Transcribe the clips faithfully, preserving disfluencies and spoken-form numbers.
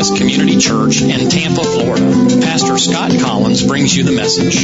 Baptist Community Church in Tampa, Florida. Pastor Scott Collins brings you the message.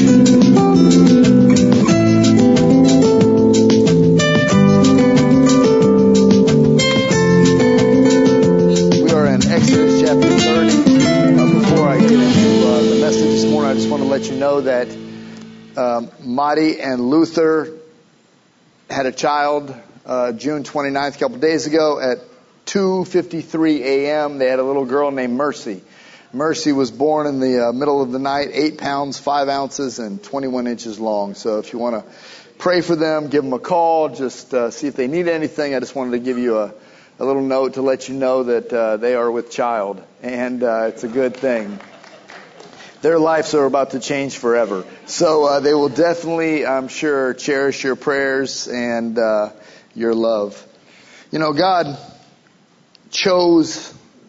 We are in Exodus chapter thirty. Uh, before I get into uh, the message this morning, I just want to let you know that um, Marty and Luther had a child uh, June twenty-ninth, a couple days ago at two fifty-three a.m. They had a little girl named Mercy. Mercy was born in the uh, middle of the night, eight pounds, five ounces, and twenty-one inches long. So if you want to pray for them, give them a call, just uh, see if they need anything. I just wanted to give you a, a little note to let you know that uh, they are with child, and uh, it's a good thing. Their lives are about to change forever. So uh, they will definitely, I'm sure, cherish your prayers and uh, your love. You know, God chose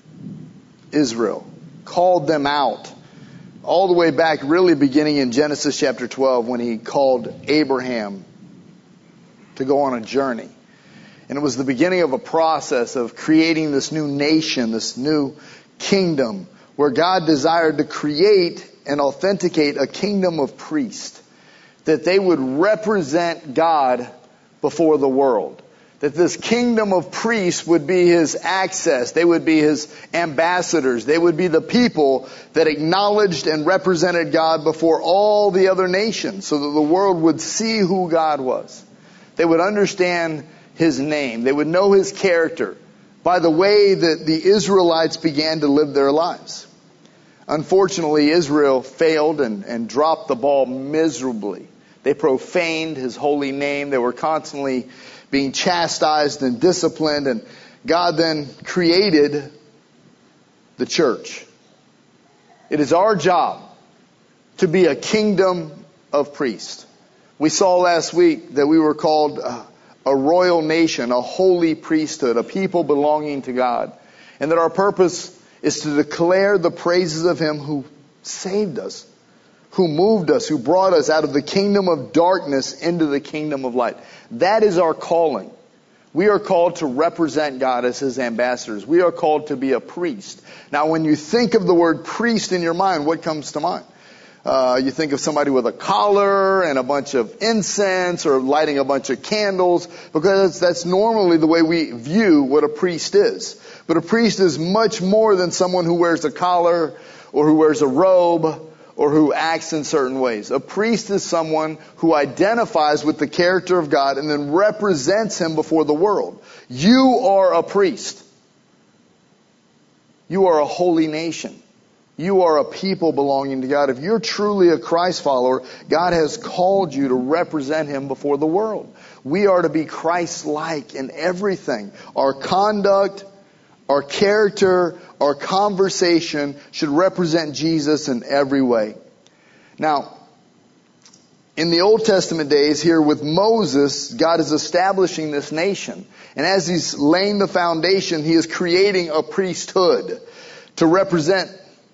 Israel, called them out, all the way back, really beginning in Genesis chapter twelve, when He called Abraham to go on a journey. And it was the beginning of a process of creating this new nation, this new kingdom, where God desired to create and authenticate a kingdom of priests, that they would represent God before the world. That this kingdom of priests would be His access. They would be His ambassadors. They would be the people that acknowledged and represented God before all the other nations, so that the world would see who God was. They would understand His name. They would know His character by the way that the Israelites began to live their lives. Unfortunately, Israel failed and, and dropped the ball miserably. They profaned His holy name. They were constantly being chastised and disciplined. And God then created the church. It is our job to be a kingdom of priests. We saw last week that we were called a, a royal nation, a holy priesthood, a people belonging to God. And that our purpose is to declare the praises of Him who saved us, who moved us, who brought us out of the kingdom of darkness into the kingdom of light. That is our calling. We are called to represent God as His ambassadors. We are called to be a priest. Now, when you think of the word priest in your mind, what comes to mind? Uh, you think of somebody with a collar and a bunch of incense or lighting a bunch of candles, because that's normally the way we view what a priest is. But a priest is much more than someone who wears a collar or who wears a robe or who acts in certain ways. A priest is someone who identifies with the character of God and then represents Him before the world. You are a priest. You are a holy nation. You are a people belonging to God. If you're truly a Christ follower, God has called you to represent Him before the world. We are to be Christ-like in everything. Our conduct, our character, our conversation should represent Jesus in every way. Now, in the Old Testament days here with Moses, God is establishing this nation. And as He's laying the foundation, He is creating a priesthood to represent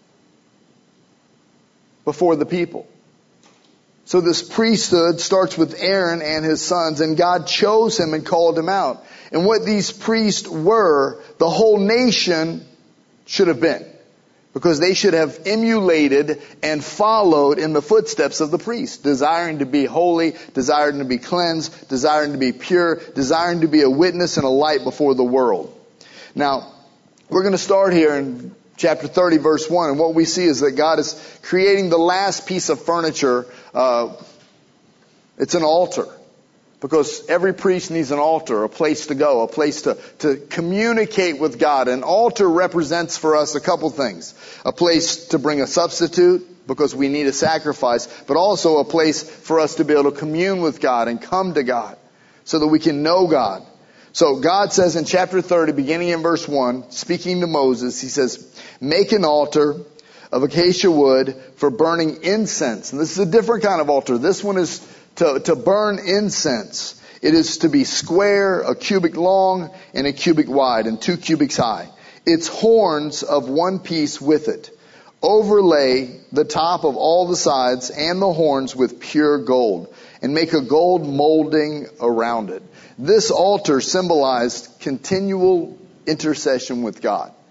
before the people. So this priesthood starts with Aaron and his sons, and God chose him and called him out. And what these priests were, the whole nation should have been, because they should have emulated and followed in the footsteps of the priest, desiring to be holy, desiring to be cleansed, desiring to be pure, desiring to be a witness and a light before the world. Now, we're going to start here in chapter thirty, verse one, and what we see is that God is creating the last piece of furniture. Uh, it's an altar. Because every priest needs an altar, a place to go, a place to, to communicate with God. An altar represents for us a couple things. A place to bring a substitute, because we need a sacrifice, but also a place for us to be able to commune with God and come to God so that we can know God. So God says in chapter thirty, beginning in verse one, speaking to Moses, He says, make an altar of acacia wood for burning incense. And this is a different kind of altar. This one is to, to burn incense. It is to be square, a cubit long, and a cubit wide, and two cubits high. Its horns of one piece with it. Overlay the top of all the sides and the horns with pure gold, and make a gold molding around it. This altar symbolized continual intercession with God.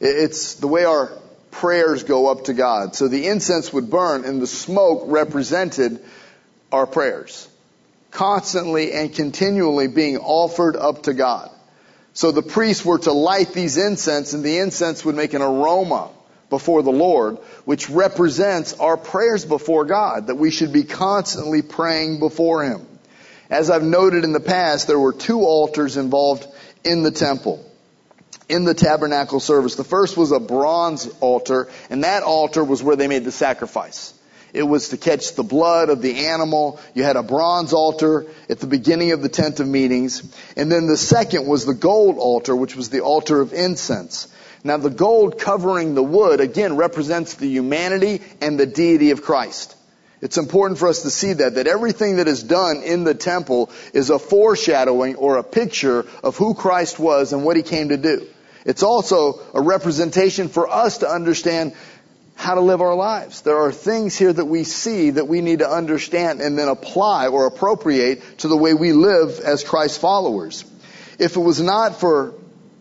It's the way our prayers go up to God. So the incense would burn and the smoke represented our prayers, constantly and continually being offered up to God. So the priests were to light these incense, and the incense would make an aroma before the Lord, which represents our prayers before God, that we should be constantly praying before Him. As I've noted in the past, there were two altars involved in the temple, in the tabernacle service. The first was a bronze altar, and that altar was where they made the sacrifice. It was to catch the blood of the animal. You had a bronze altar at the beginning of the tent of meetings. And then the second was the gold altar, which was the altar of incense. Now the gold covering the wood, again, represents the humanity and the deity of Christ. It's important for us to see that, that everything that is done in the temple is a foreshadowing or a picture of who Christ was and what He came to do. It's also a representation for us to understand how to live our lives. There are things here that we see that we need to understand and then apply or appropriate to the way we live as Christ followers. If it was not for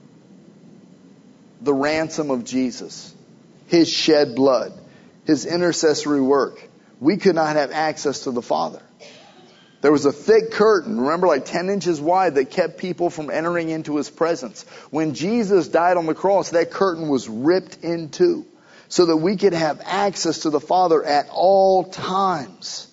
the ransom of Jesus, His shed blood, His intercessory work, we could not have access to the Father. There was a thick curtain, remember, like ten inches wide, that kept people from entering into His presence. When Jesus died on the cross, that curtain was ripped in two, so that we could have access to the Father at all times.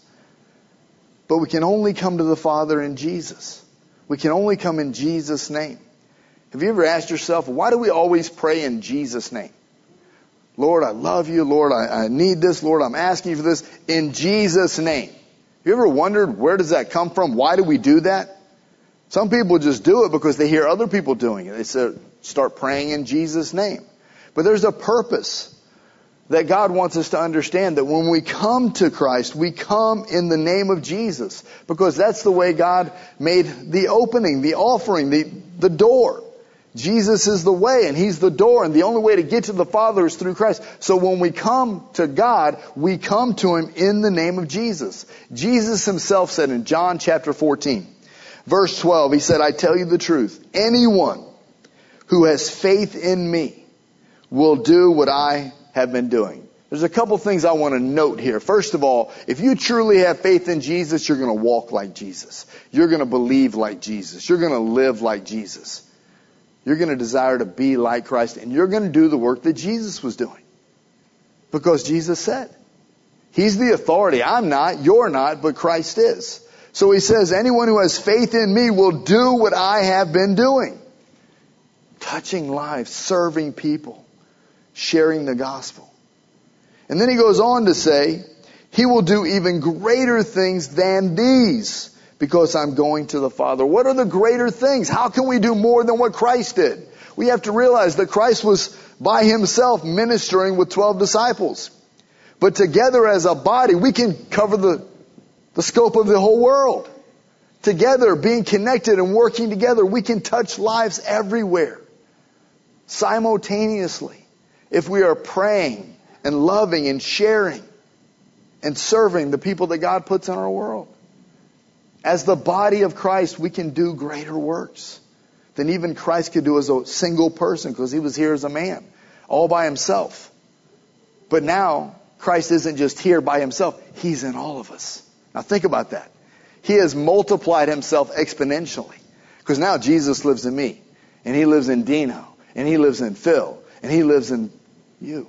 But we can only come to the Father in Jesus. We can only come in Jesus' name. Have you ever asked yourself, why do we always pray in Jesus' name? Lord, I love you. Lord, I, I need this. Lord, I'm asking you for this. In Jesus' name. Have you ever wondered, where does that come from? Why do we do that? Some people just do it because they hear other people doing it. They say, start praying in Jesus' name. But there's a purpose that God wants us to understand, that when we come to Christ, we come in the name of Jesus, because that's the way God made the opening, the offering, the, the door. Jesus is the way and He's the door, and the only way to get to the Father is through Christ. So when we come to God, we come to Him in the name of Jesus. Jesus Himself said in John chapter fourteen, verse twelve, He said, I tell you the truth, anyone who has faith in me will do what I have been doing. There's a couple things I want to note here. First of all, if you truly have faith in Jesus, you're going to walk like Jesus. You're going to believe like Jesus. You're going to live like Jesus. You're going to desire to be like Christ, and you're going to do the work that Jesus was doing. Because Jesus said, He's the authority. I'm not, you're not, but Christ is. So He says, anyone who has faith in me will do what I have been doing. Touching lives, serving people, sharing the gospel. And then He goes on to say, He will do even greater things than these, because I'm going to the Father. What are the greater things? How can we do more than what Christ did? We have to realize that Christ was by Himself ministering with twelve disciples. But together as a body, we can cover the, the scope of the whole world. Together, being connected and working together, we can touch lives everywhere, simultaneously, if we are praying and loving and sharing and serving the people that God puts in our world. As the body of Christ, we can do greater works than even Christ could do as a single person, because He was here as a man, all by Himself. But now, Christ isn't just here by Himself. He's in all of us. Now think about that. He has multiplied Himself exponentially, because now Jesus lives in me, and He lives in Dino, and He lives in Phil, and He lives in you.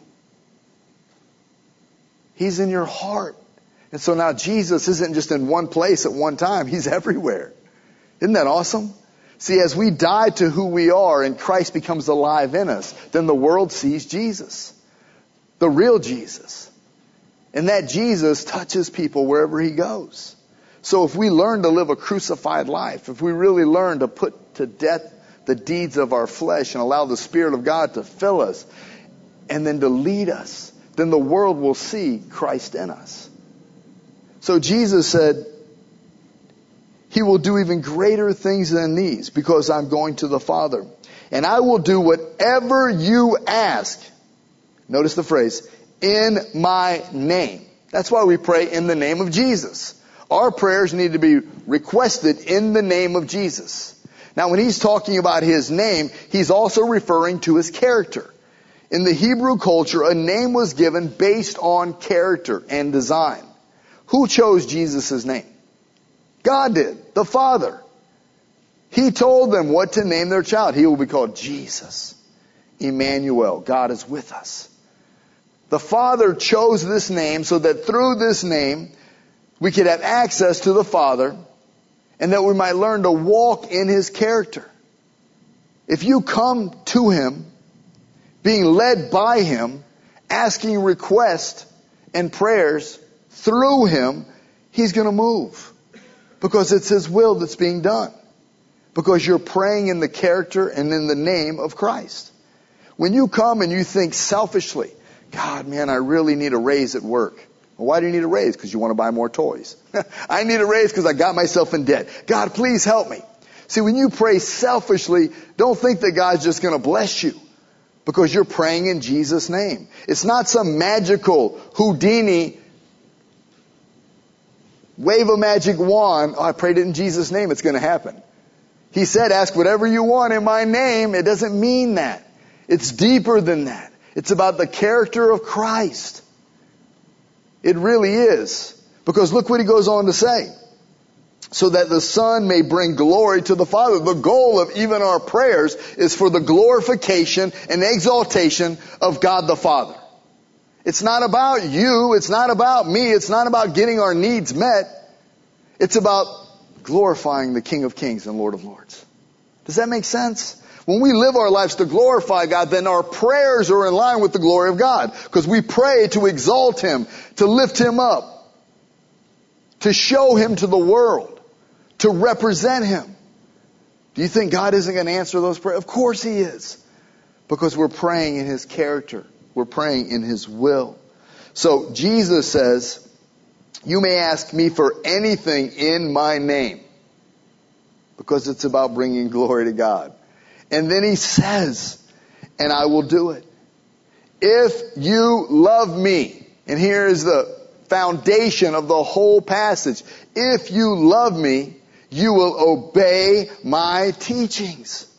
He's in your heart. And so now Jesus isn't just in one place at one time. He's everywhere. Isn't that awesome? See, as we die to who we are and Christ becomes alive in us, then the world sees Jesus. The real Jesus. And that Jesus touches people wherever He goes. So if we learn to live a crucified life, if we really learn to put to death the deeds of our flesh and allow the Spirit of God to fill us and then to lead us, then the world will see Christ in us. So Jesus said, He will do even greater things than these, because I'm going to the Father. And I will do whatever you ask. Notice the phrase, in my name. That's why we pray in the name of Jesus. Our prayers need to be requested in the name of Jesus. Now when He's talking about His name, He's also referring to His character. In the Hebrew culture, a name was given based on character and design. Who chose Jesus' name? God did, the Father. He told them what to name their child. He will be called Jesus, Emmanuel. God is with us. The Father chose this name so that through this name we could have access to the Father and that we might learn to walk in His character. If you come to Him, being led by Him, asking requests and prayers through Him, He's going to move. Because it's His will that's being done. Because you're praying in the character and in the name of Christ. When you come and you think selfishly, God, man, I really need a raise at work. Well, why do you need a raise? Because you want to buy more toys. I need a raise because I got myself in debt. God, please help me. See, when you pray selfishly, don't think that God's just going to bless you. Because you're praying in Jesus' name. It's not some magical Houdini, wave a magic wand. Oh, I prayed it in Jesus' name. It's going to happen. He said, ask whatever you want in my name. It doesn't mean that. It's deeper than that. It's about the character of Christ. It really is. Because look what he goes on to say. So that the Son may bring glory to the Father. The goal of even our prayers is for the glorification and exaltation of God the Father. It's not about you. It's not about me. It's not about getting our needs met. It's about glorifying the King of Kings and Lord of Lords. Does that make sense? When we live our lives to glorify God, then our prayers are in line with the glory of God. Because we pray to exalt Him, to lift Him up, to show Him to the world, to represent Him. Do you think God isn't going to answer those prayers? Of course He is. Because we're praying in His character. We're praying in His will. So Jesus says, you may ask me for anything in my name. Because it's about bringing glory to God. And then He says, and I will do it. If you love me, and here is the foundation of the whole passage. If you love me, you will obey my teachings.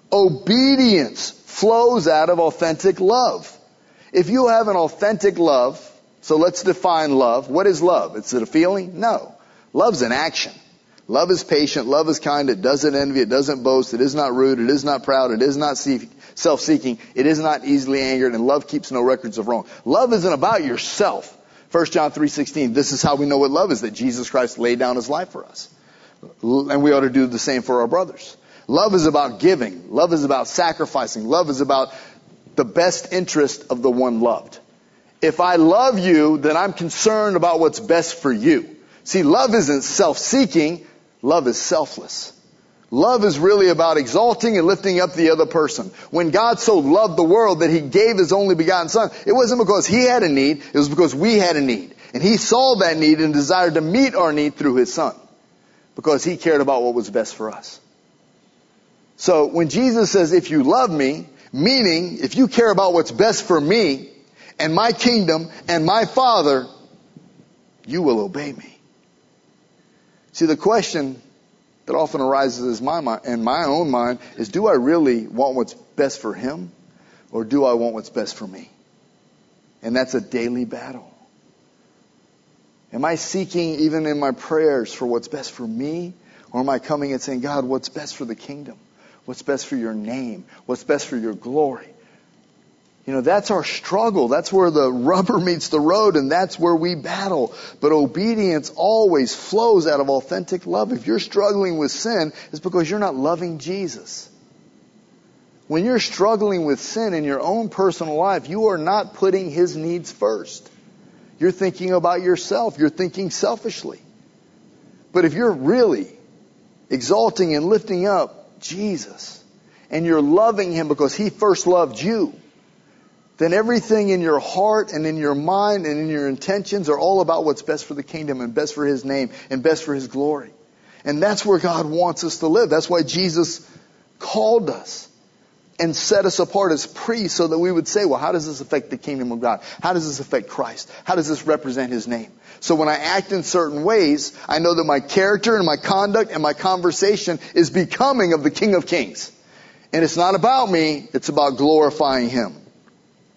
Obedience flows out of authentic love. If you have an authentic love, so let's define love. What is love? Is it a feeling? No. Love's an action. Love is patient. Love is kind. It doesn't envy. It doesn't boast. It is not rude. It is not proud. It is not self-seeking. It is not easily angered. And love keeps no records of wrong. Love isn't about yourself. First John three sixteen. This is how we know what love is, that Jesus Christ laid down His life for us. And we ought to do the same for our brothers. Love is about giving. Love is about sacrificing. Love is about the best interest of the one loved. If I love you, then I'm concerned about what's best for you. See, love isn't self-seeking. Love is selfless. Love is really about exalting and lifting up the other person. When God so loved the world that He gave His only begotten Son, it wasn't because He had a need, it was because we had a need. And He saw that need and desired to meet our need through His Son. Because He cared about what was best for us. So when Jesus says, if you love me, meaning if you care about what's best for me and my kingdom and my Father, you will obey me. See, the question that often arises in my, mind, in my own mind is, do I really want what's best for Him? Or do I want what's best for me? And that's a daily battle. Am I seeking even in my prayers for what's best for me? Or am I coming and saying, God, what's best for the kingdom? What's best for your name? What's best for your glory? You know, that's our struggle. That's where the rubber meets the road, and that's where we battle. But obedience always flows out of authentic love. If you're struggling with sin, it's because you're not loving Jesus. When you're struggling with sin in your own personal life, you are not putting His needs first. You're thinking about yourself. You're thinking selfishly. But if you're really exalting and lifting up Jesus, and you're loving Him because He first loved you, then everything in your heart and in your mind and in your intentions are all about what's best for the kingdom and best for His name and best for His glory. And that's where God wants us to live. That's why Jesus called us and set us apart as priests so that we would say, well, how does this affect the kingdom of God? How does this affect Christ? How does this represent His name? So when I act in certain ways, I know that my character and my conduct and my conversation is becoming of the King of Kings. And it's not about me, it's about glorifying Him.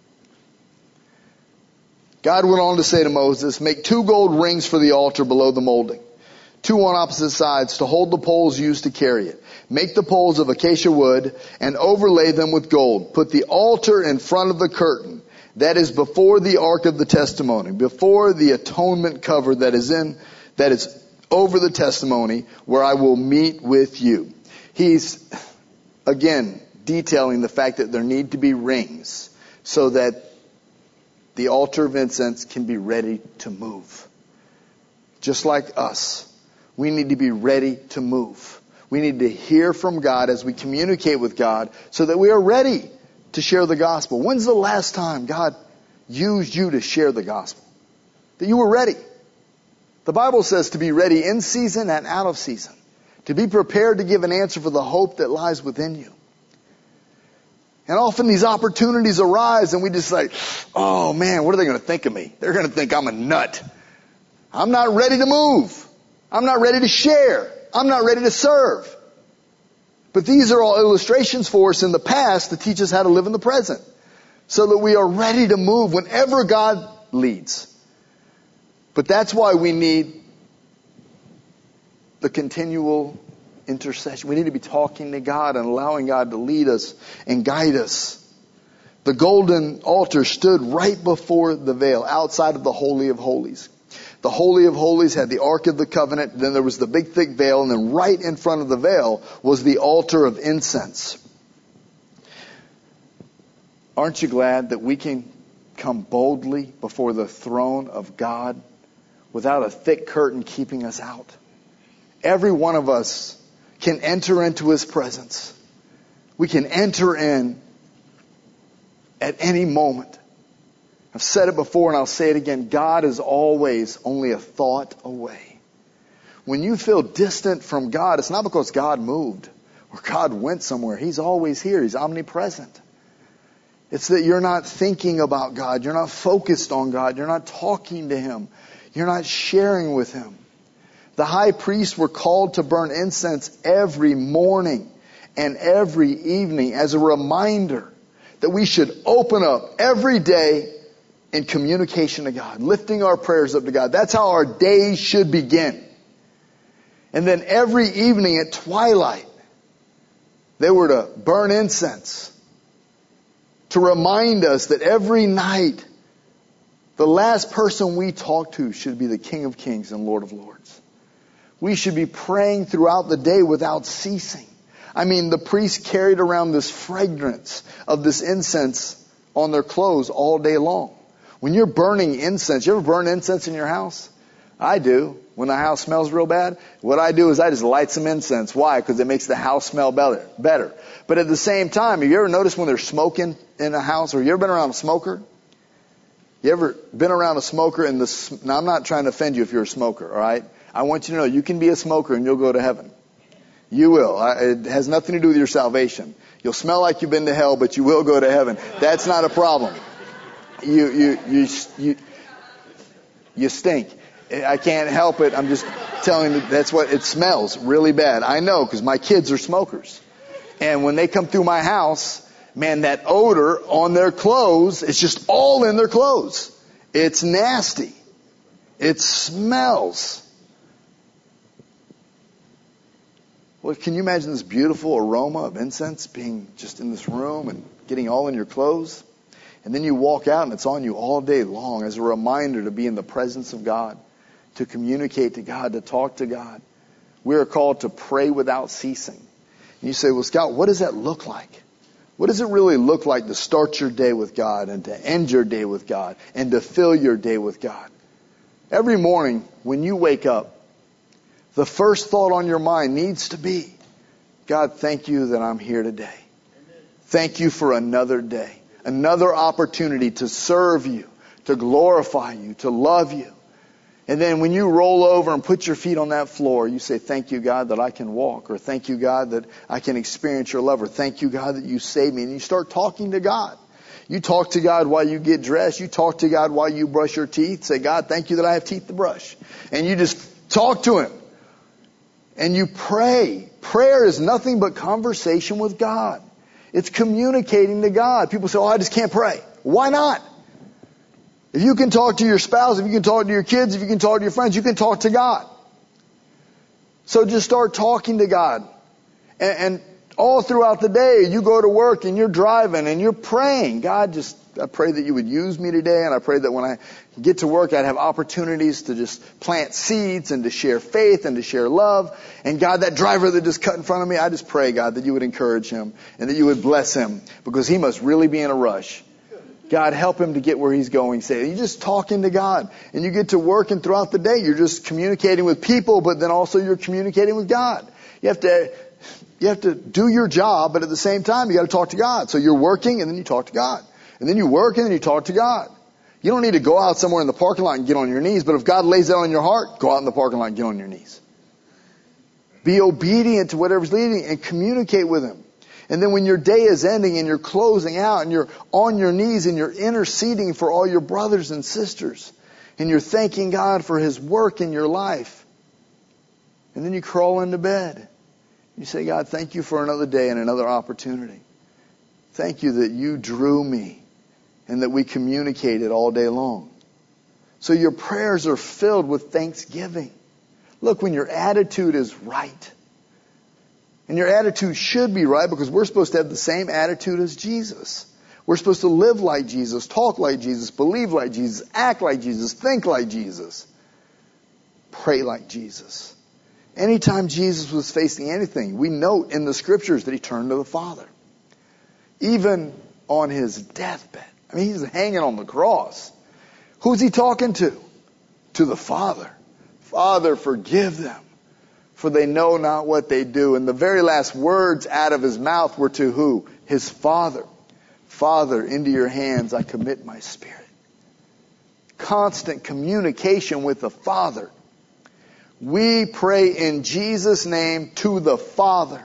God went on to say to Moses, make two gold rings for the altar below the molding, two on opposite sides to hold the poles used to carry it. Make the poles of acacia wood and overlay them with gold. Put the altar in front of the curtain that is before the ark of the testimony, before the atonement cover that is in, that is over the testimony, where I will meet with you. He's, again, detailing the fact that there need to be rings so that the altar of incense can be ready to move. Just like us, we need to be ready to move. We need to hear from God as we communicate with God so that we are ready to share the gospel. When's the last time God used you to share the gospel? That you were ready. The Bible says to be ready in season and out of season. To be prepared to give an answer for the hope that lies within you. And often these opportunities arise and we just like, oh man, what are they going to think of me? They're going to think I'm a nut. I'm not ready to move. I'm not ready to share. I'm not ready to serve. But these are all illustrations for us in the past to teach us how to live in the present. So that we are ready to move whenever God leads. But that's why we need the continual intercession. We need to be talking to God and allowing God to lead us and guide us. The golden altar stood right before the veil, outside of the Holy of Holies. The Holy of Holies had the Ark of the Covenant, then there was the big thick veil, and then right in front of the veil was the altar of incense. Aren't you glad that we can come boldly before the throne of God without a thick curtain keeping us out? Every one of us can enter into His presence. We can enter in at any moment. I've said it before and I'll say it again. God is always only a thought away. When you feel distant from God, it's not because God moved or God went somewhere. He's always here. He's omnipresent. It's that you're not thinking about God. You're not focused on God. You're not talking to Him. You're not sharing with Him. The high priests were called to burn incense every morning and every evening as a reminder that we should open up every day in communication to God, lifting our prayers up to God. That's how our days should begin. And then every evening at twilight, they were to burn incense to remind us that every night, the last person we talk to should be the King of Kings and Lord of Lords. We should be praying throughout the day without ceasing. I mean, the priests carried around this fragrance of this incense on their clothes all day long. When you're burning incense, you ever burn incense in your house? I do. When the house smells real bad, what I do is I just light some incense. Why? Because it makes the house smell better. Better. But at the same time, have you ever noticed when there's smoking in a house, or you ever been around a smoker? You ever been around a smoker and the, now I'm not trying to offend you if you're a smoker, all right? I want you to know you can be a smoker and you'll go to heaven. You will. It has nothing to do with your salvation. You'll smell like you've been to hell, but you will go to heaven. That's not a problem. You, you, you, you, you stink. I can't help it. I'm just telling you that's what it smells really bad. I know because my kids are smokers. And when they come through my house, man, that odor on their clothes, it's just all in their clothes. It's nasty. It smells. Well, can you imagine this beautiful aroma of incense being just in this room and getting all in your clothes? And then you walk out and it's on you all day long as a reminder to be in the presence of God, to communicate to God, to talk to God. We are called to pray without ceasing. And you say, well, Scott, what does that look like? What does it really look like to start your day with God and to end your day with God and to fill your day with God? Every morning when you wake up, the first thought on your mind needs to be, God, thank you that I'm here today. Thank you for another day, another opportunity to serve you, to glorify you, to love you. And then when you roll over and put your feet on that floor, you say, thank you, God, that I can walk, or thank you, God, that I can experience your love, or thank you, God, that you saved me. And you start talking to God. You talk to God while you get dressed. You talk to God while you brush your teeth. Say, God, thank you that I have teeth to brush. And you just talk to Him. And you pray. Prayer is nothing but conversation with God. It's communicating to God. People say, oh, I just can't pray. Why not? If you can talk to your spouse, if you can talk to your kids, if you can talk to your friends, you can talk to God. So just start talking to God. And, and all throughout the day, you go to work and you're driving and you're praying. God, just, I pray that you would use me today. And I pray that when I get to work, I'd have opportunities to just plant seeds and to share faith and to share love. And God, that driver that just cut in front of me, I just pray, God, that you would encourage him and that you would bless him, because he must really be in a rush. God, help him to get where he's going. Say, you're just talking to God, and you get to work, and throughout the day, you're just communicating with people, but then also you're communicating with God. You have to, you have to do your job, but at the same time, you got to talk to God. So you're working, and then you talk to God, and then you work, and then you talk to God. You don't need to go out somewhere in the parking lot and get on your knees, but if God lays that on your heart, go out in the parking lot and get on your knees. Be obedient to whatever's leading and communicate with him. And then when your day is ending and you're closing out and you're on your knees and you're interceding for all your brothers and sisters and you're thanking God for his work in your life. And then you crawl into bed. You say, God, thank you for another day and another opportunity. Thank you that you drew me and that we communicated all day long. So your prayers are filled with thanksgiving. Look, when your attitude is right, and your attitude should be right, because we're supposed to have the same attitude as Jesus. We're supposed to live like Jesus, talk like Jesus, believe like Jesus, act like Jesus, think like Jesus, pray like Jesus. Anytime Jesus was facing anything, we note in the scriptures that he turned to the Father. Even on his deathbed. I mean, he's hanging on the cross. Who's he talking to? To the Father. Father, forgive them, for they know not what they do. And the very last words out of his mouth were to who? His Father. Father, into your hands I commit my spirit. Constant communication with the Father. We pray in Jesus' name to the Father.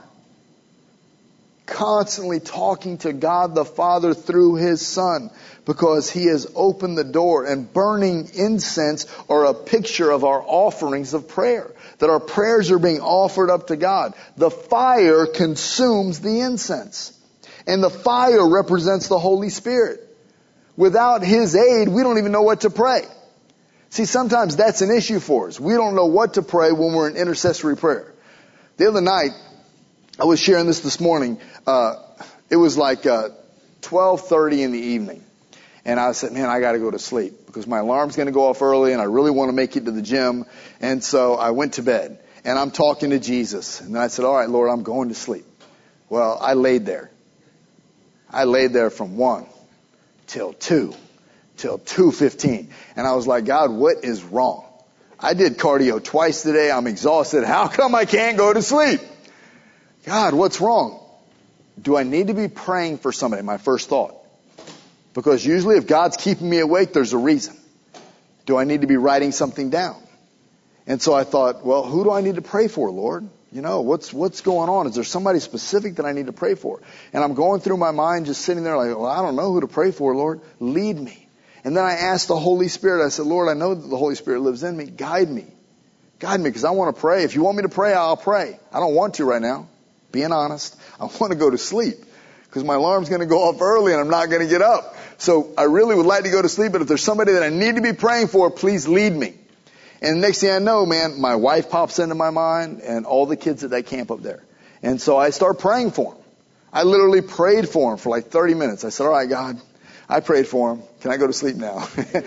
Constantly talking to God the Father through his Son, because he has opened the door, and burning incense are a picture of our offerings of prayer. That our prayers are being offered up to God. The fire consumes the incense. And the fire represents the Holy Spirit. Without his aid, we don't even know what to pray. See, sometimes that's an issue for us. We don't know what to pray when we're in intercessory prayer. The other night, I was sharing this this morning. Uh, it was like uh, twelve thirty in the evening. And I said, man, I got to go to sleep because my alarm's going to go off early and I really want to make it to the gym. And so I went to bed and I'm talking to Jesus. And then I said, all right, Lord, I'm going to sleep. Well, I laid there. I laid there from one till two, till two fifteen. And I was like, God, what is wrong? I did cardio twice today. I'm exhausted. How come I can't go to sleep? God, what's wrong? Do I need to be praying for somebody? My first thought. Because usually if God's keeping me awake, there's a reason. Do I need to be writing something down? And so I thought, well, who do I need to pray for, Lord? You know, what's what's going on? Is there somebody specific that I need to pray for? And I'm going through my mind just sitting there like, well, I don't know who to pray for, Lord. Lead me. And then I asked the Holy Spirit. I said, Lord, I know that the Holy Spirit lives in me. Guide me. Guide me, because I want to pray. If you want me to pray, I'll pray. I don't want to right now. Being honest. I want to go to sleep because my alarm's going to go off early and I'm not going to get up. So I really would like to go to sleep, but if there's somebody that I need to be praying for, please lead me. And the next thing I know, man, my wife pops into my mind and all the kids at that camp up there. And so I start praying for them. I literally prayed for them for like thirty minutes. I said, all right, God, I prayed for them. Can I go to sleep now?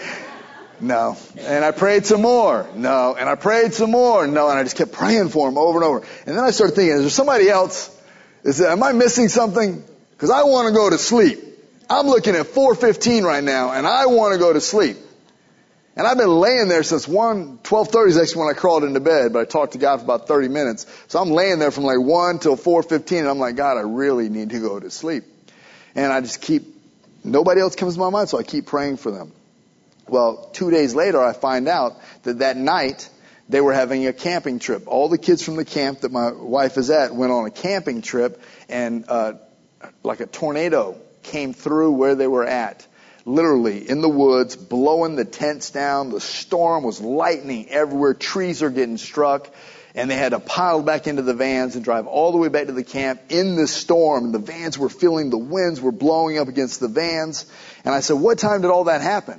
No. And I prayed some more. No. And I prayed some more. No. And I just kept praying for them over and over. And then I started thinking, is there somebody else? Is there, am I missing something? Because I want to go to sleep. I'm looking at four fifteen right now, and I want to go to sleep. And I've been laying there since one, twelve thirty is actually when I crawled into bed, but I talked to God for about thirty minutes. So I'm laying there from like one till four fifteen, and I'm like, God, I really need to go to sleep. And I just keep, nobody else comes to my mind, so I keep praying for them. Well, two days later, I find out that that night they were having a camping trip. All the kids from the camp that my wife is at went on a camping trip, and uh, like a tornado came through where they were at. Literally in the woods, blowing the tents down. The storm was lightning everywhere. Trees are getting struck. And they had to pile back into the vans and drive all the way back to the camp in the storm. The vans were feeling the winds were blowing up against the vans. And I said, what time did all that happen?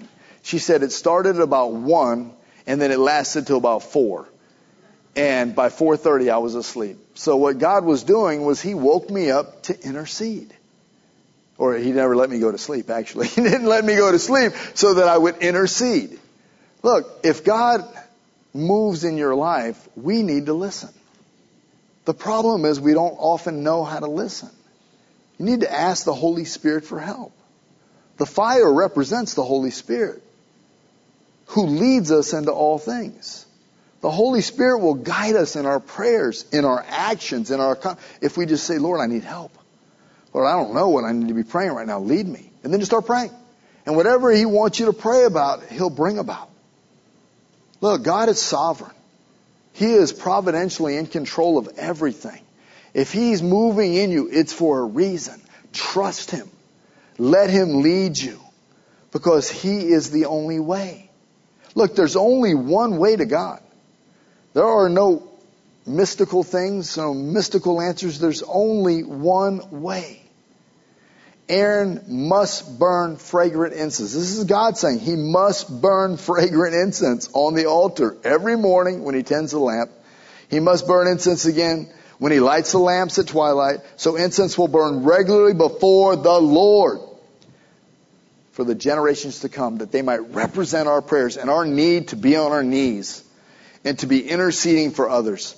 She said it started at about one, and then it lasted till about four. And by four thirty, I was asleep. So what God was doing was He woke me up to intercede. Or He never let me go to sleep, actually. He didn't let me go to sleep so that I would intercede. Look, if God moves in your life, we need to listen. The problem is we don't often know how to listen. You need to ask the Holy Spirit for help. The fire represents the Holy Spirit, who leads us into all things. The Holy Spirit will guide us in our prayers, in our actions, in our, if we just say, Lord, I need help. Lord, I don't know what I need to be praying right now. Lead me. And then just start praying. And whatever He wants you to pray about, He'll bring about. Look, God is sovereign. He is providentially in control of everything. If He's moving in you, it's for a reason. Trust Him. Let Him lead you, because He is the only way. Look, there's only one way to God. There are no mystical things, no mystical answers. There's only one way. Aaron must burn fragrant incense. This is God saying He must burn fragrant incense on the altar every morning when he tends the lamp. He must burn incense again when he lights the lamps at twilight. So incense will burn regularly before the Lord for the generations to come, that they might represent our prayers and our need to be on our knees and to be interceding for others.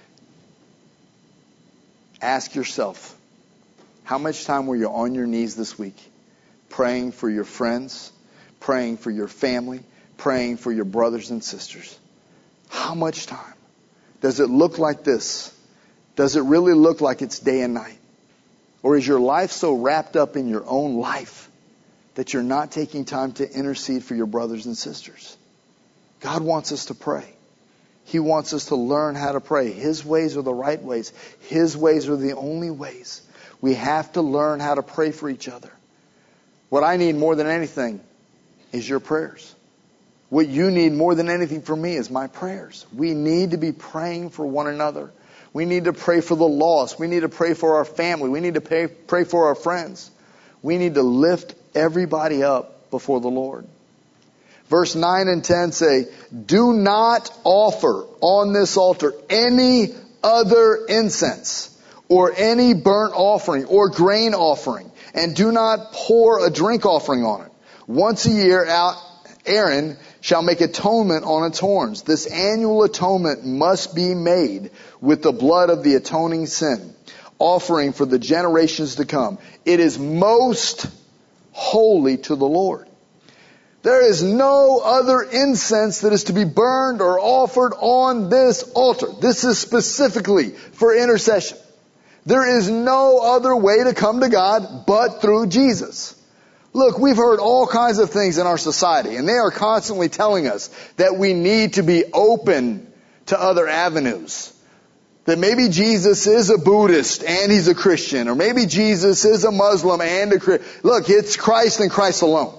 Ask yourself, how much time were you on your knees this week? Praying for your friends, praying for your family, praying for your brothers and sisters. How much time? Does it look like this? Does it really look like it's day and night? Or is your life so wrapped up in your own life that you're not taking time to intercede for your brothers and sisters? God wants us to pray. He wants us to learn how to pray. His ways are the right ways. His ways are the only ways. We have to learn how to pray for each other. What I need more than anything is your prayers. What you need more than anything from me is my prayers. We need to be praying for one another. We need to pray for the lost. We need to pray for our family. We need to pray, pray for our friends. We need to lift everybody up before the Lord. Verse nine and ten say, do not offer on this altar any other incense or any burnt offering or grain offering, and do not pour a drink offering on it. Once a year Aaron shall make atonement on its horns. This annual atonement must be made with the blood of the atoning sin, offering for the generations to come. It is most holy to the Lord. There is no other incense that is to be burned or offered on this altar. This is specifically for intercession. There is no other way to come to God but through Jesus. Look, we've heard all kinds of things in our society, and they are constantly telling us that we need to be open to other avenues. That maybe Jesus is a Buddhist and He's a Christian, or maybe Jesus is a Muslim and a Christian. Look, it's Christ and Christ alone.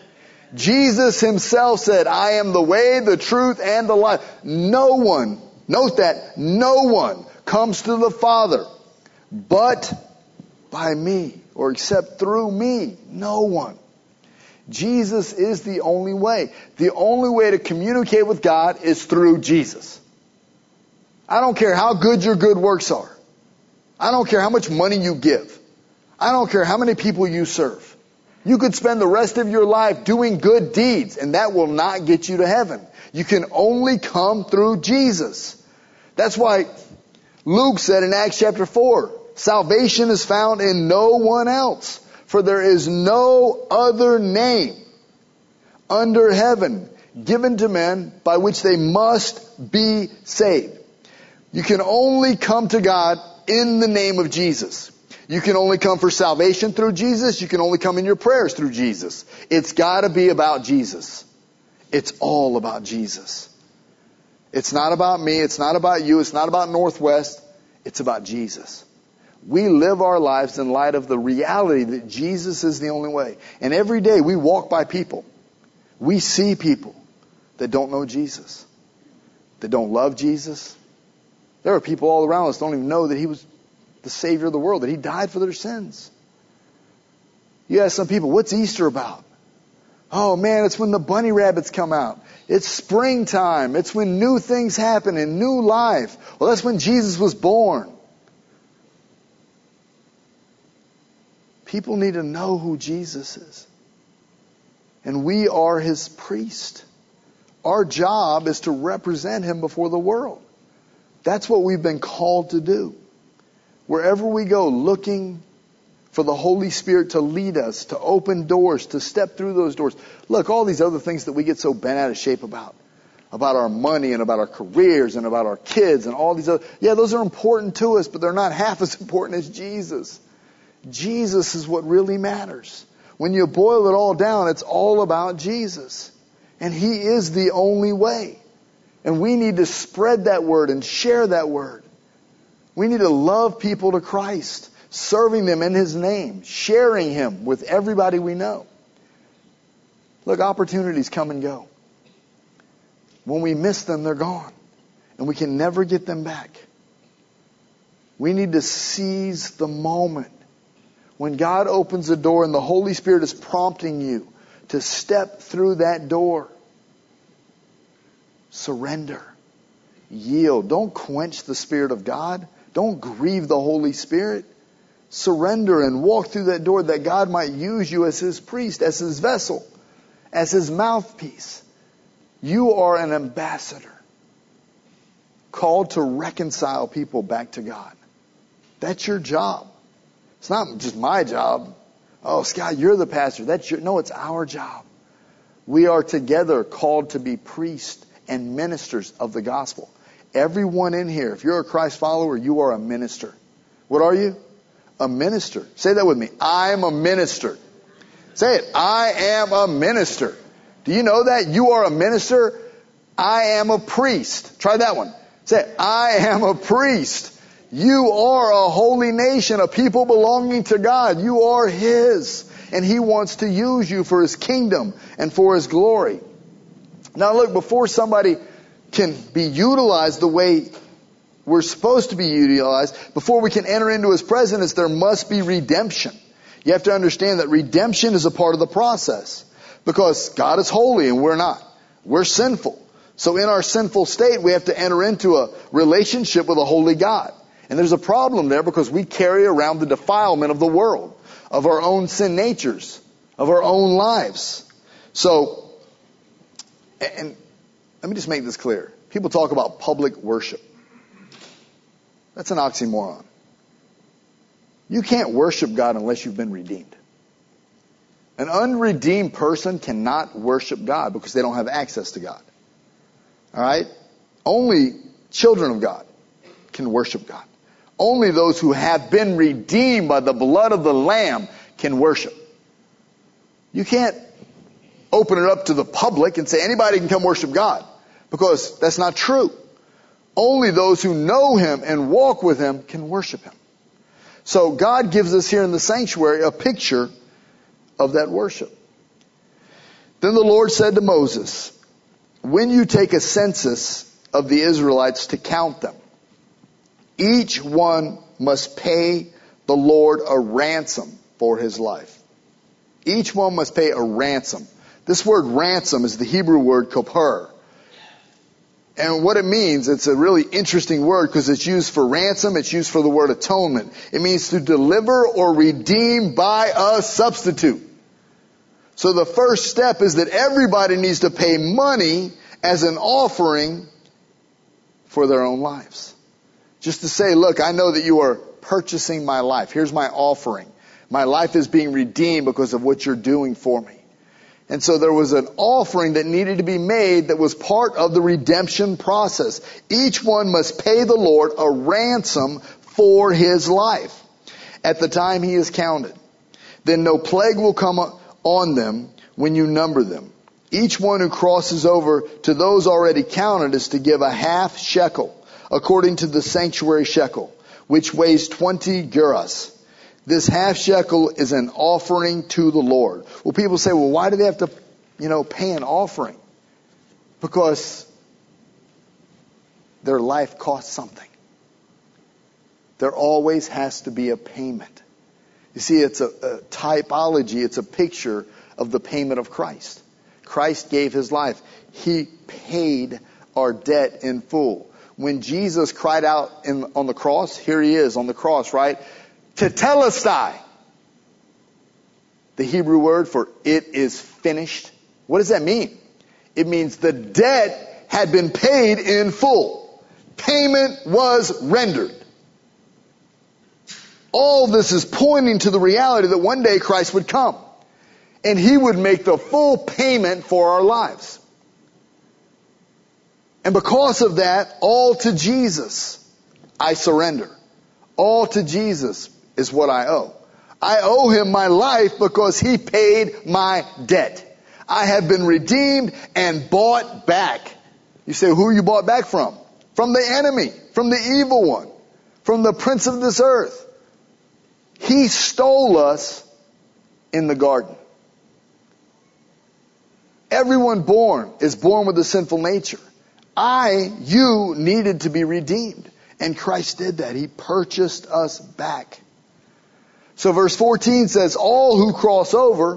Jesus Himself said, I am the way, the truth, and the life. No one, note that, no one comes to the Father but by me, or except through me. No one. Jesus is the only way. The only way to communicate with God is through Jesus. I don't care how good your good works are. I don't care how much money you give. I don't care how many people you serve. You could spend the rest of your life doing good deeds, and that will not get you to heaven. You can only come through Jesus. That's why Luke said in Acts chapter four, salvation is found in no one else, for there is no other name under heaven given to men by which they must be saved. You can only come to God in the name of Jesus. You can only come for salvation through Jesus. You can only come in your prayers through Jesus. It's got to be about Jesus. It's all about Jesus. It's not about me. It's not about you. It's not about Northwest. It's about Jesus. We live our lives in light of the reality that Jesus is the only way. And every day we walk by people. We see people that don't know Jesus, that don't love Jesus. There are people all around us that don't even know that He was the Savior of the world, that He died for their sins. You ask some people, what's Easter about? Oh man, it's when the bunny rabbits come out. It's springtime. It's when new things happen in new life. Well, that's when Jesus was born. People need to know who Jesus is. And we are His priest. Our job is to represent Him before the world. That's what we've been called to do. Wherever we go, looking for the Holy Spirit to lead us, to open doors, to step through those doors. Look, all these other things that we get so bent out of shape about. About our money and about our careers and about our kids and all these other... Yeah, those are important to us, but they're not half as important as Jesus. Jesus is what really matters. When you boil it all down, it's all about Jesus. And He is the only way. And we need to spread that word and share that word. We need to love people to Christ, serving them in His name, sharing Him with everybody we know. Look, opportunities come and go. When we miss them, they're gone. And we can never get them back. We need to seize the moment. When God opens the door and the Holy Spirit is prompting you to step through that door, surrender. Yield. Don't quench the Spirit of God. Don't grieve the Holy Spirit. Surrender and walk through that door that God might use you as His priest, as His vessel, as His mouthpiece. You are an ambassador called to reconcile people back to God. That's your job. It's not just my job. Oh, Scott, you're the pastor. That's your... No, it's our job. We are together called to be priests and ministers of the gospel. Everyone in here, if you're a Christ follower, you are a minister. What are you? A minister. Say that with me. I'm a minister. Say it. I am a minister. Do you know that? You are a minister. I am a priest. Try that one. Say it. I am a priest. You are a holy nation, a people belonging to God. You are His. And He wants to use you for His kingdom and for His glory. Now look, before somebody can be utilized the way we're supposed to be utilized, before we can enter into His presence, there must be redemption. You have to understand that redemption is a part of the process. Because God is holy and we're not. We're sinful. So in our sinful state, we have to enter into a relationship with a holy God. And there's a problem there because we carry around the defilement of the world, of our own sin natures, of our own lives. So, and let me just make this clear. People talk about public worship. That's an oxymoron. You can't worship God unless you've been redeemed. An unredeemed person cannot worship God because they don't have access to God. All right? Only children of God can worship God. Only those who have been redeemed by the blood of the Lamb can worship. You can't open it up to the public and say anybody can come worship God, because that's not true. Only those who know Him and walk with Him can worship Him. So God gives us here in the sanctuary a picture of that worship. Then the Lord said to Moses, when you take a census of the Israelites to count them, each one must pay the Lord a ransom for his life. Each one must pay a ransom. This word ransom is the Hebrew word kopher. And what it means, it's a really interesting word because it's used for ransom, it's used for the word atonement. It means to deliver or redeem by a substitute. So the first step is that everybody needs to pay money as an offering for their own lives. Just to say, look, I know that you are purchasing my life. Here's my offering. My life is being redeemed because of what you're doing for me. And so there was an offering that needed to be made that was part of the redemption process. Each one must pay the Lord a ransom for his life at the time he is counted. Then no plague will come on them when you number them. Each one who crosses over to those already counted is to give a half shekel, according to the sanctuary shekel, which weighs twenty gerahs. This half shekel is an offering to the Lord. Well, people say, well, why do they have to, you know, pay an offering? Because their life costs something. There always has to be a payment. You see, it's a, a typology, it's a picture of the payment of Christ. Christ gave his life. He paid our debt in full. When Jesus cried out in, on the cross, here he is on the cross, right? Tetelestai. The Hebrew word for it is finished. What does that mean? It means the debt had been paid in full. Payment was rendered. All this is pointing to the reality that one day Christ would come and he would make the full payment for our lives. And because of that, all to Jesus I surrender. All to Jesus is what I owe. I owe him my life because he paid my debt. I have been redeemed and bought back. You say, who you bought back from? From the enemy, from the evil one, from the prince of this earth. He stole us in the garden. Everyone born is born with a sinful nature. I, you needed to be redeemed. And Christ did that. He purchased us back. So verse fourteen says, all who cross over,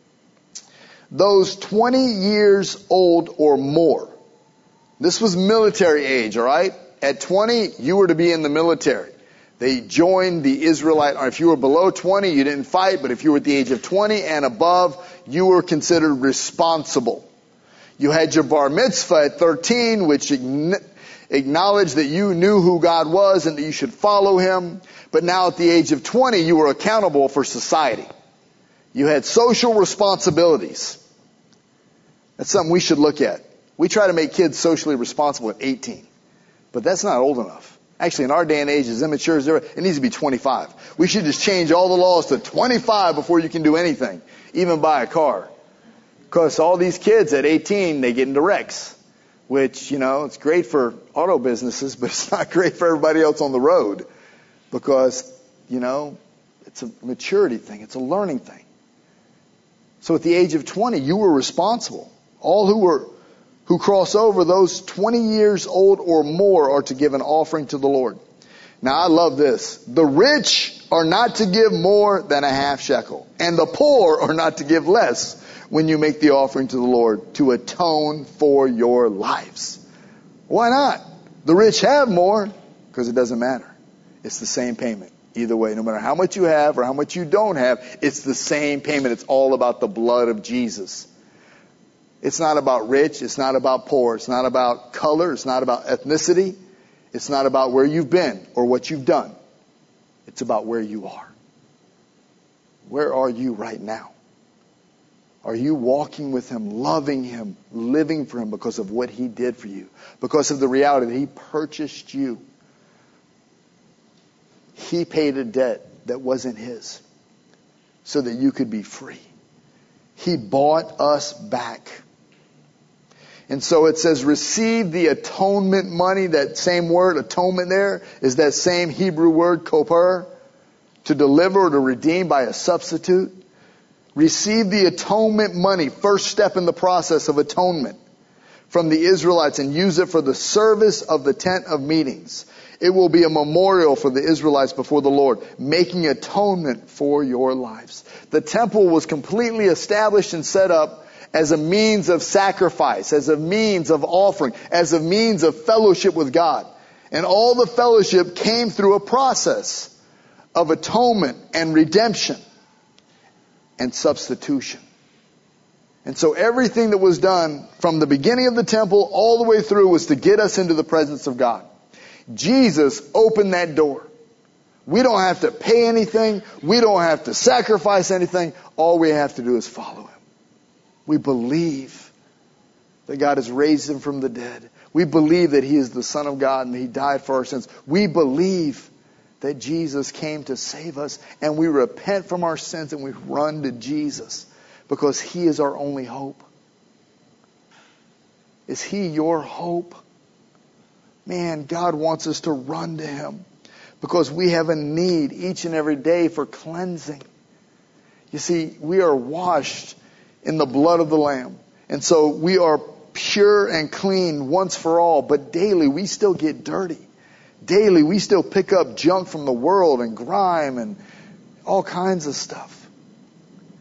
those twenty years old or more. This was military age, all right? At twenty, you were to be in the military. They joined the Israelite, or if you were below twenty, you didn't fight, but if you were at the age of twenty and above, you were considered responsible. You had your bar mitzvah at thirteen, which acknowledged that you knew who God was and that you should follow him. But now at the age of twenty, you were accountable for society. You had social responsibilities. That's something we should look at. We try to make kids socially responsible at eighteen. But that's not old enough. Actually, in our day and age, as immature as ever, it needs to be twenty-five. We should just change all the laws to twenty-five before you can do anything, even buy a car. Because all these kids at eighteen, they get into wrecks. Which, you know, it's great for auto businesses, but it's not great for everybody else on the road. Because, you know, it's a maturity thing. It's a learning thing. So at the age of twenty, you were responsible. All who were who cross over, those twenty years old or more, are to give an offering to the Lord. Now, I love this. The rich are not to give more than a half shekel, and the poor are not to give less when you make the offering to the Lord to atone for your lives. Why not? The rich have more because it doesn't matter. It's the same payment. Either way, no matter how much you have or how much you don't have, it's the same payment. It's all about the blood of Jesus. It's not about rich. It's not about poor. It's not about color. It's not about ethnicity. It's not about where you've been or what you've done. It's about where you are. Where are you right now? Are you walking with him, loving him, living for him because of what he did for you? Because of the reality that he purchased you. He paid a debt that wasn't his so that you could be free. He bought us back. And so it says, receive the atonement money. That same word, atonement, there is that same Hebrew word, koper, to deliver or to redeem by a substitute. Receive the atonement money, first step in the process of atonement, from the Israelites, and use it for the service of the tent of meetings. It will be a memorial for the Israelites before the Lord, making atonement for your lives. The temple was completely established and set up as a means of sacrifice, as a means of offering, as a means of fellowship with God. And all the fellowship came through a process of atonement and redemption and substitution. And so everything that was done from the beginning of the temple all the way through was to get us into the presence of God. Jesus opened that door. We don't have to pay anything. We don't have to sacrifice anything. All we have to do is follow him. We believe that God has raised him from the dead. We believe that he is the Son of God and he died for our sins. We believe that Jesus came to save us, and we repent from our sins and we run to Jesus because he is our only hope. Is he your hope? Man, God wants us to run to him because we have a need each and every day for cleansing. You see, we are washed in the blood of the Lamb. And so we are pure and clean once for all, but daily we still get dirty. Daily we still pick up junk from the world and grime and all kinds of stuff.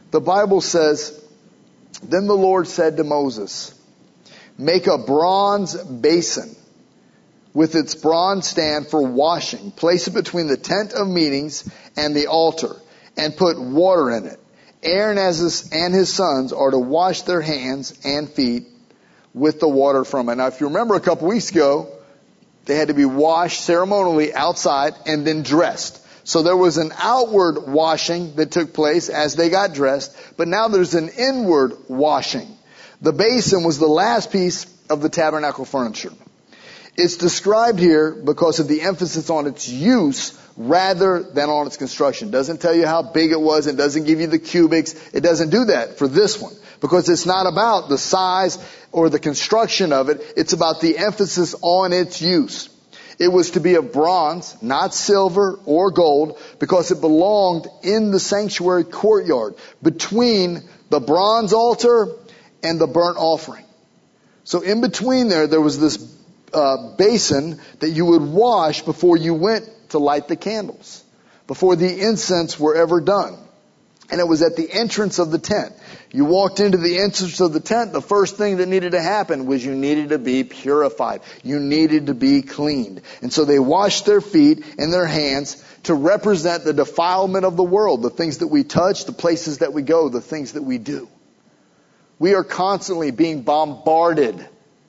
The Bible says, then the Lord said to Moses, make a bronze basin with its bronze stand for washing. Place it between the tent of meetings and the altar, and put water in it. Aaron and his sons are to wash their hands and feet with the water from it. Now, if you remember a couple weeks ago, they had to be washed ceremonially outside and then dressed. So there was an outward washing that took place as they got dressed, but now there's an inward washing. The basin was the last piece of the tabernacle furniture. It's described here because of the emphasis on its use rather than on its construction. It doesn't tell you how big it was. It doesn't give you the cubics. It doesn't do that for this one because it's not about the size or the construction of it. It's about the emphasis on its use. It was to be of bronze, not silver or gold, because it belonged in the sanctuary courtyard between the bronze altar and the burnt offering. So in between there, there was this uh, basin that you would wash before you went to light the candles, before the incense were ever done. And it was at the entrance of the tent. You walked into the entrance of the tent, the first thing that needed to happen was you needed to be purified. You needed to be cleaned. And so they washed their feet and their hands to represent the defilement of the world, the things that we touch, the places that we go, the things that we do. We are constantly being bombarded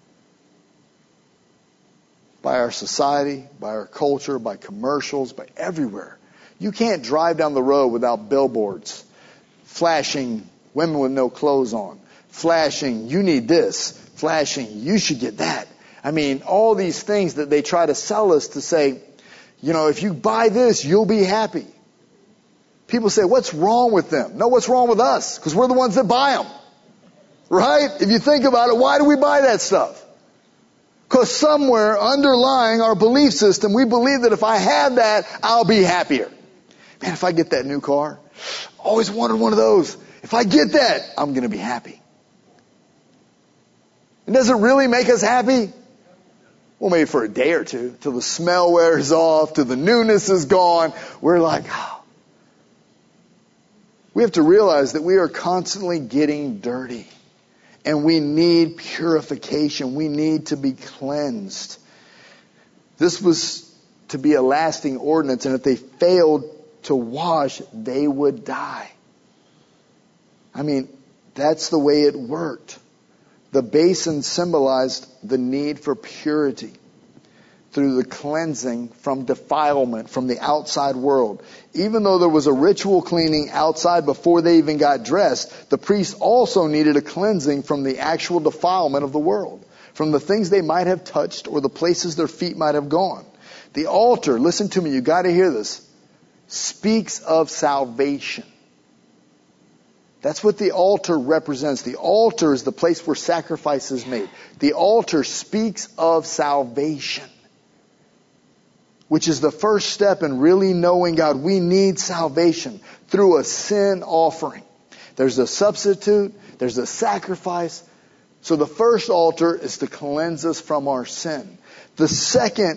by our society, by our culture, by commercials, by everywhere. You can't drive down the road without billboards flashing women with no clothes on, flashing, you need this, flashing, you should get that. I mean, all these things that they try to sell us to say, you know, if you buy this, you'll be happy. People say, what's wrong with them? No, what's wrong with us? Because we're the ones that buy them. Right? If you think about it, why do we buy that stuff? Because somewhere underlying our belief system, we believe that if I have that, I'll be happier. Man, if I get that new car, always wanted one of those. If I get that, I'm going to be happy. And does it really make us happy? Well, maybe for a day or two, till the smell wears off, till the newness is gone. We're like, oh. We have to realize that we are constantly getting dirty. And we need purification. We need to be cleansed. This was to be a lasting ordinance. And if they failed to wash, they would die. I mean, that's the way it worked. The basin symbolized the need for purity through the cleansing from defilement from the outside world. Even though there was a ritual cleaning outside before they even got dressed, the priests also needed a cleansing from the actual defilement of the world, from the things they might have touched or the places their feet might have gone. The altar, listen to me, you got to hear this, speaks of salvation. That's what the altar represents. The altar is the place where sacrifice is made. The altar speaks of salvation, which is the first step in really knowing God. We need salvation through a sin offering. There's a substitute. There's a sacrifice. So the first altar is to cleanse us from our sin. The second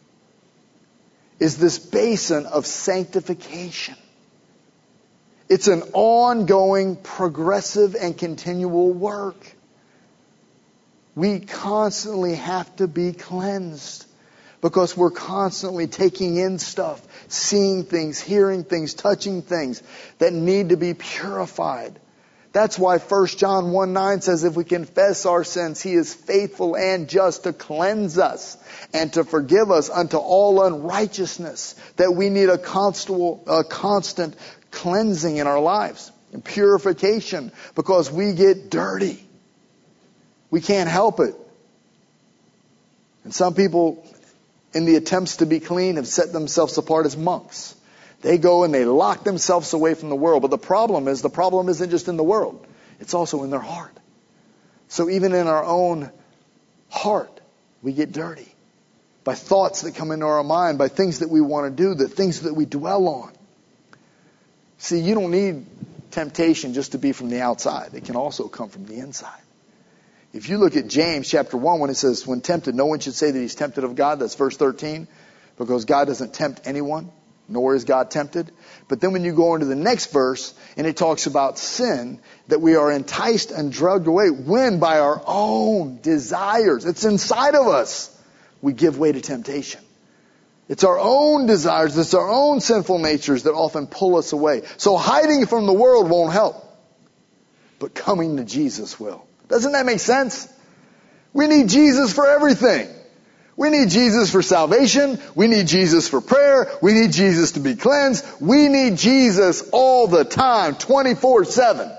is this basin of sanctification. It's an ongoing, progressive, and continual work. We constantly have to be cleansed because we're constantly taking in stuff, seeing things, hearing things, touching things that need to be purified. That's why First John one nine says if we confess our sins, He is faithful and just to cleanse us and to forgive us unto all unrighteousness. That we need a constant, a constant cleansing in our lives and purification because we get dirty. We can't help it. And some people, in the attempts to be clean, have set themselves apart as monks. They go and they lock themselves away from the world. But the problem is, the problem isn't just in the world. It's also in their heart. So even in our own heart, we get dirty. By thoughts that come into our mind, by things that we want to do, the things that we dwell on. See, you don't need temptation just to be from the outside. It can also come from the inside. If you look at James chapter one, when it says, when tempted, no one should say that he's tempted of God. That's verse thirteen. Because God doesn't tempt anyone. nor is God tempted. But then when you go into the next verse, and it talks about sin, that we are enticed and drugged away when by our own desires, it's inside of us, we give way to temptation. It's our own desires, it's our own sinful natures that often pull us away. So hiding from the world won't help, but coming to Jesus will. Doesn't that make sense? We need Jesus for everything. We need Jesus for salvation. We need Jesus for prayer. We need Jesus to be cleansed. We need Jesus all the time, twenty-four seven.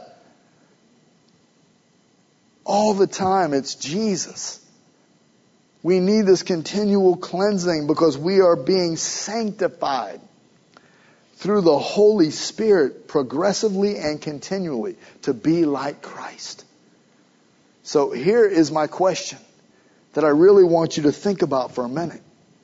All the time, it's Jesus. We need this continual cleansing because we are being sanctified through the Holy Spirit progressively and continually to be like Christ. So here is my question that I really want you to think about for a minute.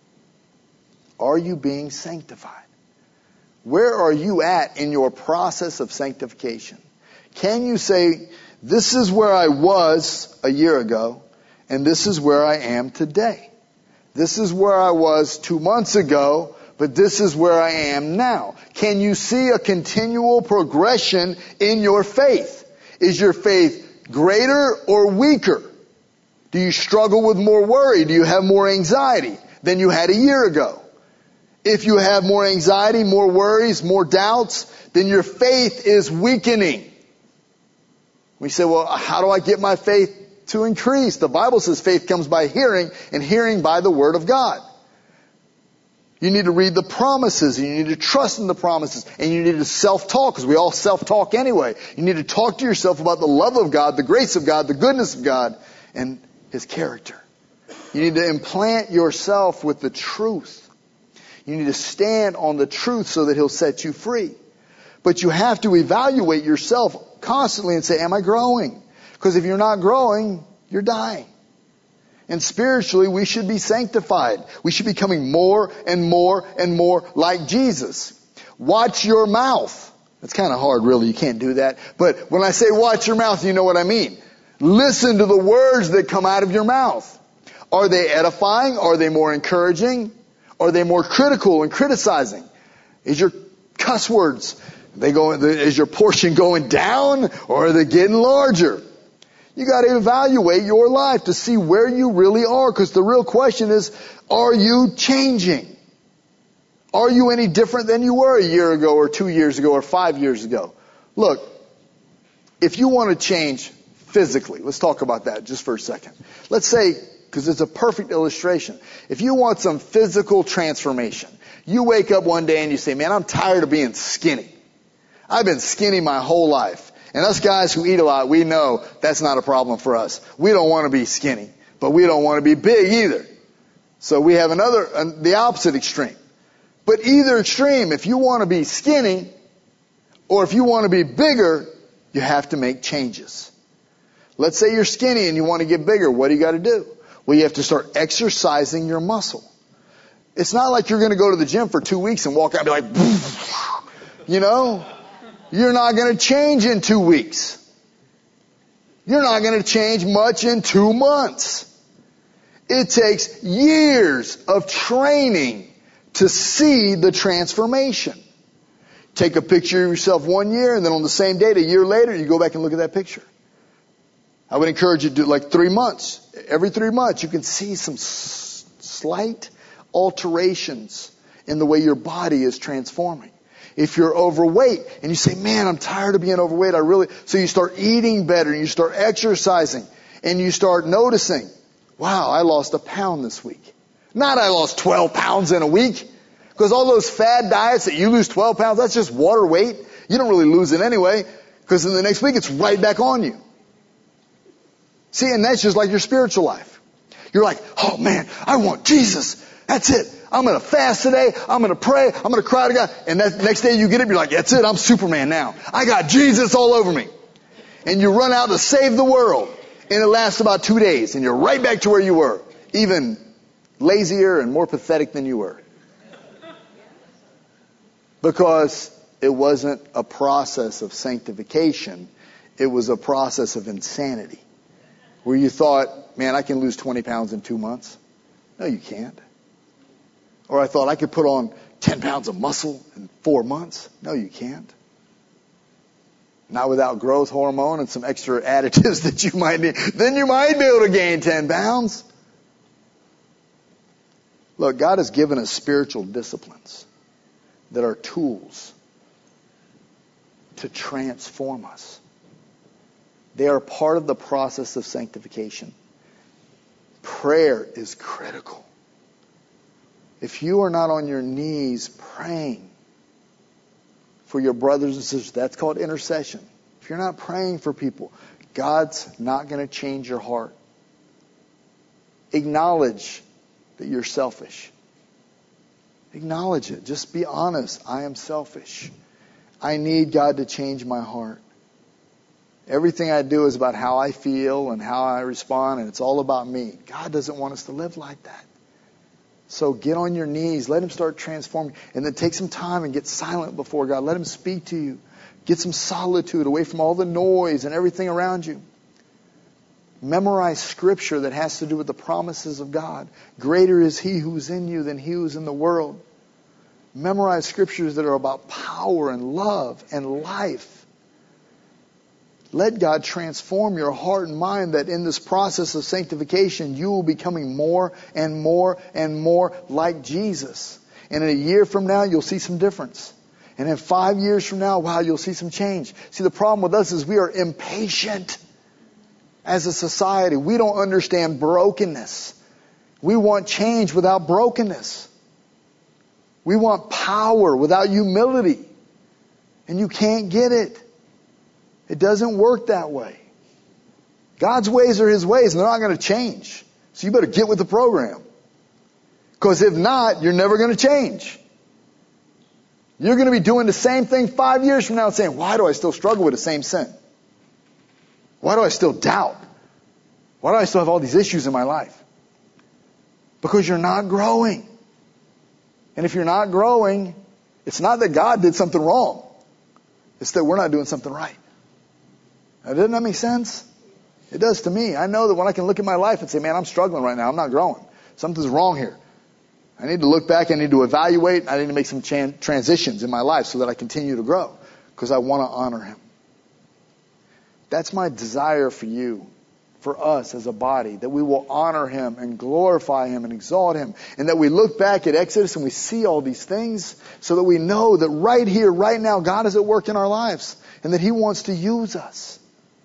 Are you being sanctified? Where are you at in your process of sanctification? Can you say, this is where I was a year ago, and this is where I am today? This is where I was two months ago, but this is where I am now. Can you see a continual progression in your faith? Is your faith greater or weaker? Do you struggle with more worry? Do you have more anxiety than you had a year ago? If you have more anxiety, more worries, more doubts, then your faith is weakening. We say, well, how do I get my faith to increase? The Bible says faith comes by hearing, and hearing by the Word of God. You need to read the promises, and you need to trust in the promises, and you need to self-talk, because we all self-talk anyway. You need to talk to yourself about the love of God, the grace of God, the goodness of God, and His character. You need to implant yourself with the truth. You need to stand on the truth so that He'll set you free. But you have to evaluate yourself constantly and say, am I growing? Because if you're not growing, you're dying. And spiritually, we should be sanctified. We should be becoming more and more and more like Jesus. Watch your mouth. That's kind of hard, really. You can't do that. But when I say watch your mouth, you know what I mean. Listen to the words that come out of your mouth. Are they edifying? Are they more encouraging? Are they more critical and criticizing? Is your cuss words, they go, is your portion going down, or are they getting larger? You got to evaluate your life to see where you really are, because the real question is, are you changing? Are you any different than you were a year ago or two years ago or five years ago? Look, if you want to change physically, let's talk about that just for a second. Let's say, because it's a perfect illustration, if you want some physical transformation, you wake up one day and you say, man, I'm tired of being skinny. I've been skinny my whole life. And us guys who eat a lot, we know that's not a problem for us. We don't want to be skinny, but we don't want to be big either. So we have another, uh, the opposite extreme. But either extreme, if you want to be skinny or if you want to be bigger, you have to make changes. Let's say you're skinny and you want to get bigger. What do you got to do? Well, you have to start exercising your muscle. It's not like you're going to go to the gym for two weeks and walk out and be like, you know, you're not going to change in two weeks. You're not going to change much in two months. It takes years of training to see the transformation. Take a picture of yourself one year, and then on the same date, a year later, you go back and look at that picture. I would encourage you to do it like three months. Every three months, you can see some s- slight alterations in the way your body is transforming. If you're overweight and you say, man, I'm tired of being overweight, I really, so you start eating better and you start exercising and you start noticing, wow, I lost a pound this week. Not I lost twelve pounds in a week. Because all those fad diets that you lose twelve pounds, that's just water weight. You don't really lose it anyway. Because in the next week, it's right back on you. See, and that's just like your spiritual life. You're like, oh man, I want Jesus. That's it. I'm going to fast today. I'm going to pray. I'm going to cry to God. And that next day you get up, you're like, that's it. I'm Superman now. I got Jesus all over me. And you run out to save the world. And it lasts about two days. And you're right back to where you were. Even lazier and more pathetic than you were. Because it wasn't a process of sanctification. It was a process of insanity. Where you thought, man, I can lose twenty pounds in two months. No, you can't. Or I thought I could put on ten pounds of muscle in four months. No, you can't. Not without growth hormone and some extra additives that you might need. Then you might be able to gain ten pounds. Look, God has given us spiritual disciplines that are tools to transform us. They are part of the process of sanctification. Prayer is critical. If you are not on your knees praying for your brothers and sisters, that's called intercession. If you're not praying for people, God's not going to change your heart. Acknowledge that you're selfish. Acknowledge it. Just be honest. I am selfish. I need God to change my heart. Everything I do is about how I feel and how I respond, and it's all about me. God doesn't want us to live like that. So get on your knees. Let Him start transforming. And then take some time and get silent before God. Let Him speak to you. Get some solitude away from all the noise and everything around you. Memorize scripture that has to do with the promises of God. Greater is He who's in you than he who's in the world. Memorize scriptures that are about power and love and life. Let God transform your heart and mind, that in this process of sanctification, you will be becoming more and more and more like Jesus. And in a year from now, you'll see some difference. And in five years from now, wow, you'll see some change. See, the problem with us is we are impatient as a society. We don't understand brokenness. We want change without brokenness. We want power without humility. And you can't get it. It doesn't work that way. God's ways are His ways, and they're not going to change. So you better get with the program. Because if not, you're never going to change. You're going to be doing the same thing five years from now and saying, why do I still struggle with the same sin? Why do I still doubt? Why do I still have all these issues in my life? Because you're not growing. And if you're not growing, it's not that God did something wrong. It's that we're not doing something right. Now, doesn't that make sense? It does to me. I know that when I can look at my life and say, man, I'm struggling right now. I'm not growing. Something's wrong here. I need to look back. I need to evaluate. I need to make some chan- transitions in my life so that I continue to grow, because I want to honor Him. That's my desire for you, for us as a body, that we will honor Him and glorify Him and exalt Him, and that we look back at Exodus and we see all these things so that we know that right here, right now, God is at work in our lives and that He wants to use us.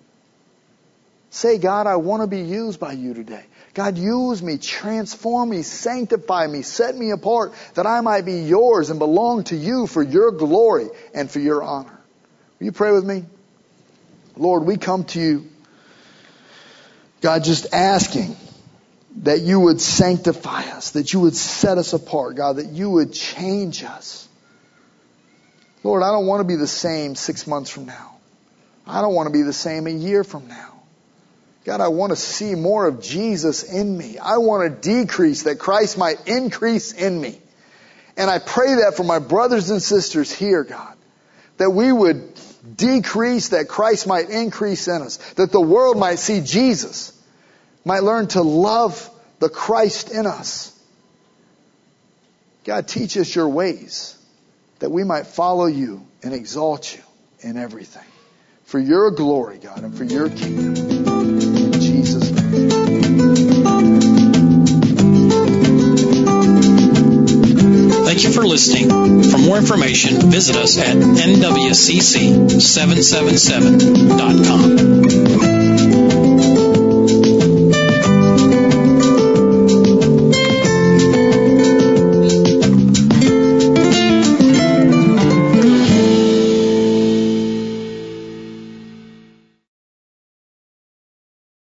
Say, God, I want to be used by You today. God, use me, transform me, sanctify me, set me apart, that I might be Yours and belong to You for Your glory and for Your honor. Will you pray with me? Lord, we come to You, God, just asking that You would sanctify us, that You would set us apart, God, that You would change us. Lord, I don't want to be the same six months from now. I don't want to be the same a year from now. God, I want to see more of Jesus in me. I want to decrease that Christ might increase in me. And I pray that for my brothers and sisters here, God, that we would decrease that Christ might increase in us, that the world might see Jesus, might learn to love the Christ in us. God, teach us Your ways, that we might follow You and exalt You in everything. For Your glory, God, and for Your kingdom. In Jesus' name. Thank you for listening. For more information, visit us at N W C C seven seven seven dot com.